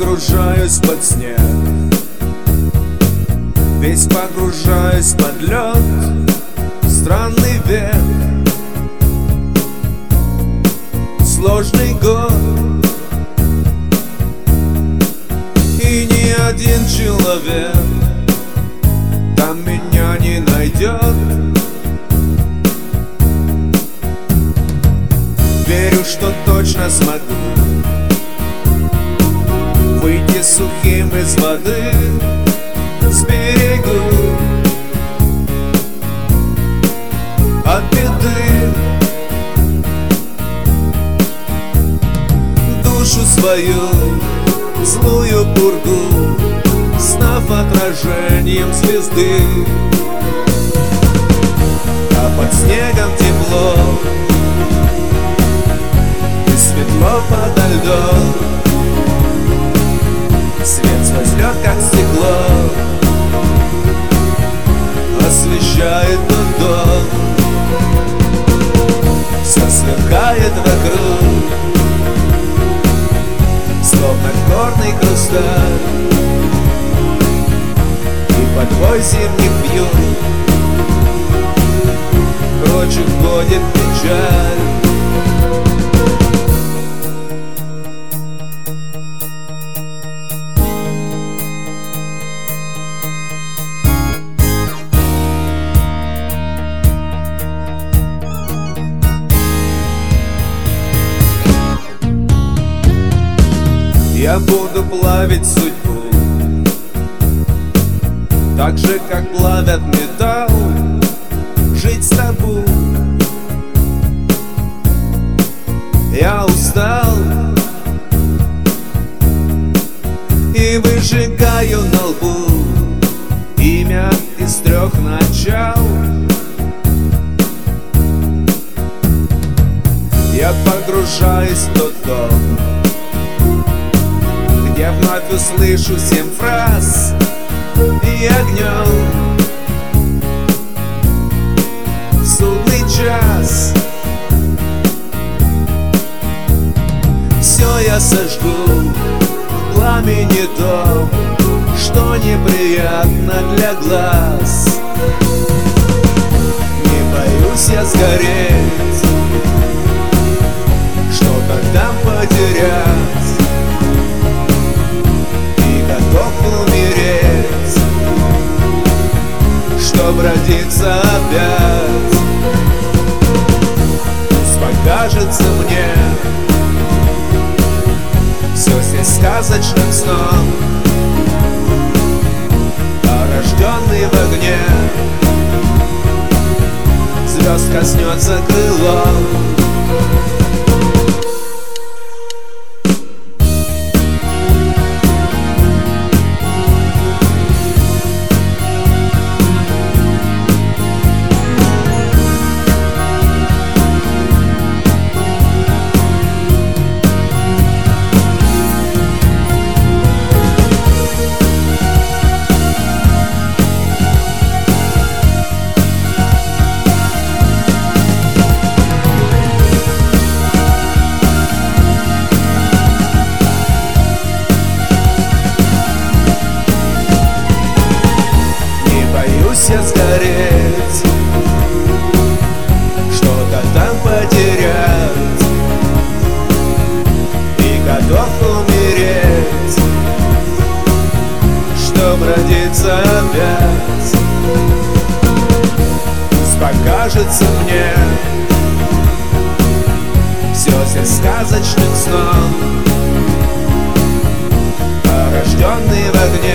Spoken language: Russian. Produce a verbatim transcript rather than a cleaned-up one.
погружаюсь под снег, весь погружаюсь под лед. Странный век, сложный год, и ни один человек там меня не найдет. Верю, что точно смогу выйти сухим из воды, с берегу от беды. Душу свою, злую пургу, став отражением звезды. А под снегом тепло и светло подо льдом. Свет сквозь лед, как стекло, освещает тот дом. Все сверкает вокруг, словно горный хрусталь, и подвой зимних вьюг прочь уходит печаль. Я буду плавить судьбу, так же, как плавят металл, жить с тобой. Я устал и выжигаю на лбу имя из трех начал. Я погружаюсь в тот дом, я вновь услышу семь фраз и огнем. Судный час, все я сожгу в пламени то, что неприятно для глаз. Не боюсь я сгореть, что-то там потерять, готов умереть, чтоб родиться опять. Пусть покажется мне все здесь сказочным сном, а рожденный в огне звезд коснется крылом. Я сгореть, что-то там потерять, и готов умереть, чтоб родиться опять. Пусть покажется мне все здесь сказочным сном, а рожденный в огне